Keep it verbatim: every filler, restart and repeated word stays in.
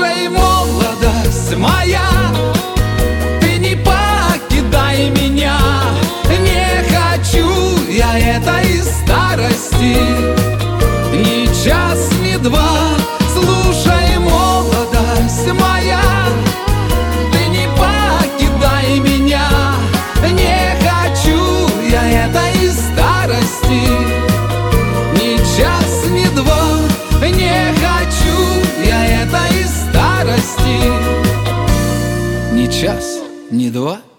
Слушай, молодость моя, ты не покидай меня. Не хочу я этой старости ни час, ни два. Слушай, молодость моя, ты не покидай меня. Не хочу я этой старости ни час, ни два. Не хочу я этой старости ни час, ни два.